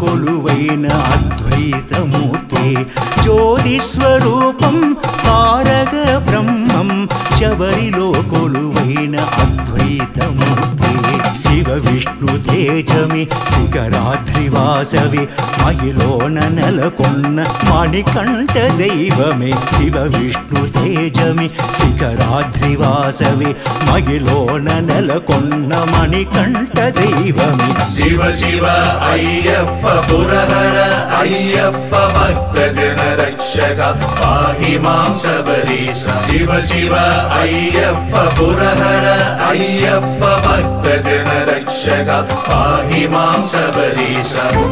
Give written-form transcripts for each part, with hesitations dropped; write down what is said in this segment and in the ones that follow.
కొలువైన అద్వైతమూర్తే జ్యోతిస్వరూపం తారక బ్రహ్మం శబరిలో కొలువైన అద్వైతమూర్తే శివ విష్ణు తేజమి శిఖరాద్రివాసవి మహిలోన నెలకొన్న మణికంఠ దైవమే శివ విష్ణు తేజమి శిఖరాద్రివాసవి మహిలోన నెలకొన్న మణికంఠ దైవమే శివ శివ అయ్యప్ప పురహర అయ్యప్ప భక్తజన రక్షక పాహి మాం శబరీశ శివ శివ అయ్యప్ప పురహర అయ్యప్ప భక్తజన రక్షక పాహి మాం శబరీశ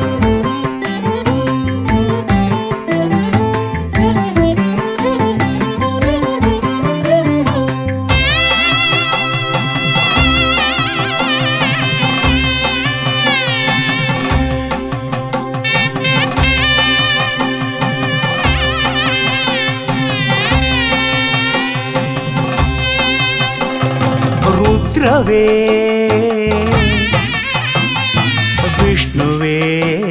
రుద్రవే విష్ణువే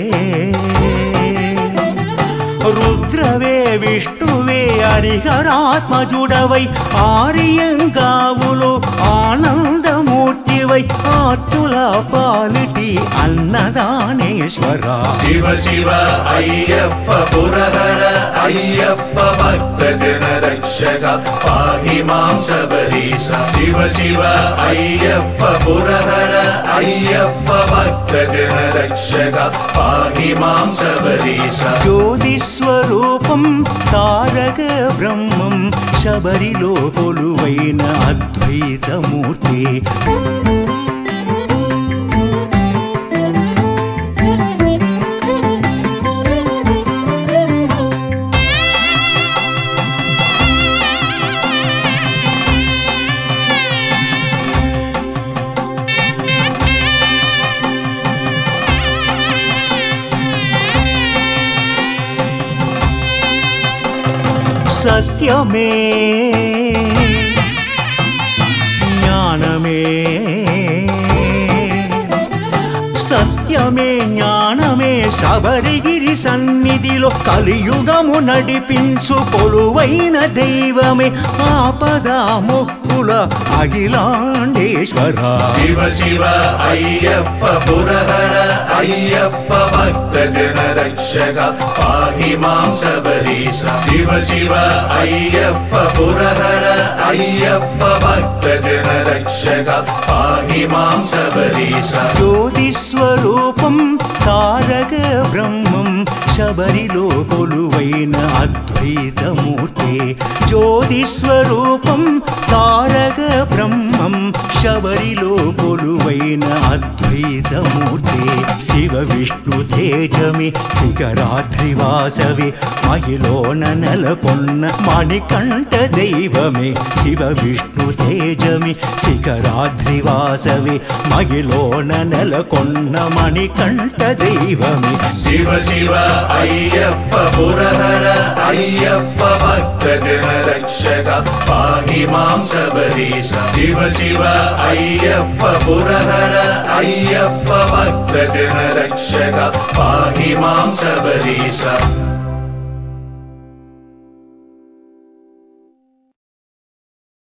రుద్రవే విష్ణువే హరిహరాత్మజుడవై ఆర్యంగావులో ఆనందమూర్తివై ఆర్తుల పాలిటి అన్నదానేశ్వర శివ శివ అయ్యప్ప పురహర అయ్యప్ప భక్తజన రక్షక పాహి మాం శబరీశ శివ శివ అయ్యప్ప పురహర అయ్యప్ప భక్తజన రక్షక పాహి మాం శబరీశ జ్యోతిస్వరూపం తారక బ్రహ్మం శబరిలో కొలువైన అద్వైతమూర్తి సత్యమే జ్ఞానమే సత్యమే జ్ఞానమే శబరిగిరి సన్నిధిలో కలియుగము నడిపించు కొలువైన దైవమే ఆపద మొక్కుల అఖిలాండేశ్వర శివ శివ అయ్యప్ప పురహర అయ్యప్ప భక్తజన రక్షక పాహి మాం శబరీశ శివ శివ అయ్యప్ప పురహర అయ్యప్ప భక్తజన రక్షక పాహి మాం శబరీశ జ్యోతిస్వరూపం తారక బ్రహ్మం శబరిలో కొలువైన అద్వైతమూర్తే జ్యోతిస్వరూపం తారక బ్రహ్మం శబరిలో కొలువైన అద్వైతమూర్తే శివ విష్ణు తేజమి శిఖరాద్రివాసవి మహిలోన నెలకొన్న మణికంఠ దైవమే శివ విష్ణు తేజమి శిఖరాద్రివాసవి మహిలోన నెలకొన్న మణికంఠ దైవమే శివ శివ అయ్యప్ప పురహర అయ్యప్ప భక్తజన రక్షక పాహి మాం శబరీశ శివ శివ అయ్యప్ప పురహర అయ్యప్ప భక్తజన రక్షక పాహి మాం శబరీశ